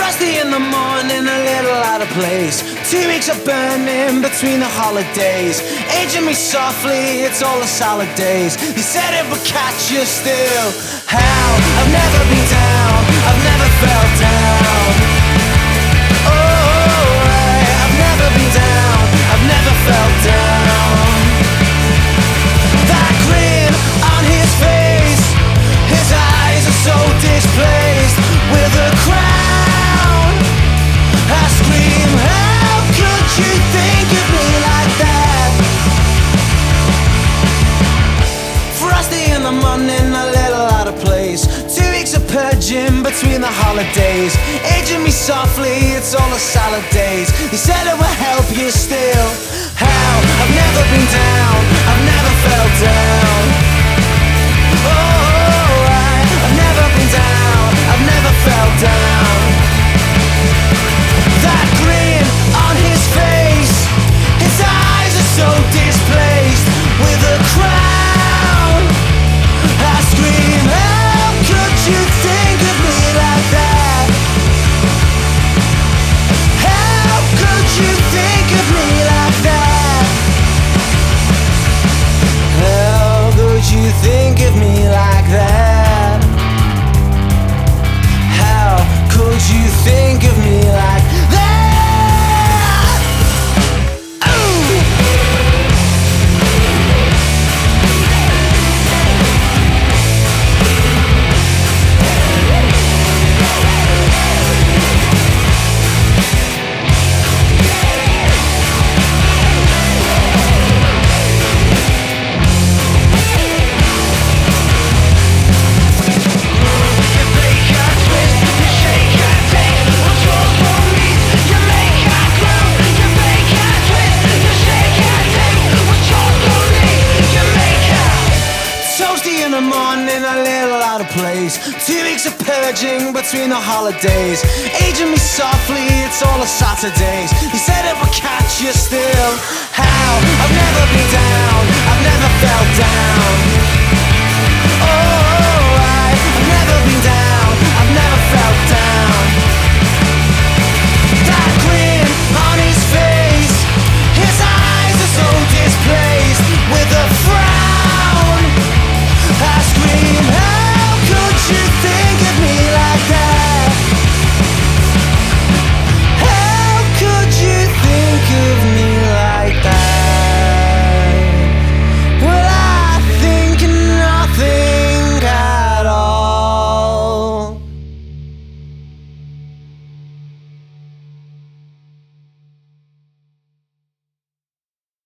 Frosty in the morning, a little out of place. 2 weeks of burning between the holidays. Aging me softly, it's all the salad days. You said it would catch you still. How? I've never been down, I've never felt down. Oh, I've never been down, I've never felt down. That grin on his face, his eyes are so displaced with a crown. I scream, how could you think of me like that? Frosty in the morning, a little out of place. 2 weeks of purging between the holidays. Aging me softly, it's all the salad days. You said it would help you still. How? I've never been down, I've never felt down. Oh, I've never been down, I've never felt down. That grin on his face, his eyes are so displaced with a crown. I scream, how could you think of me like that? How could you think of me like that? How could you think of me like that? How could you think of me like that? In the morning, a little out of place. 2 weeks of purging between the holidays. Aging me softly, it's all the Saturdays. You said it would catch you still. How? I've never been down, I've never felt down. Oh,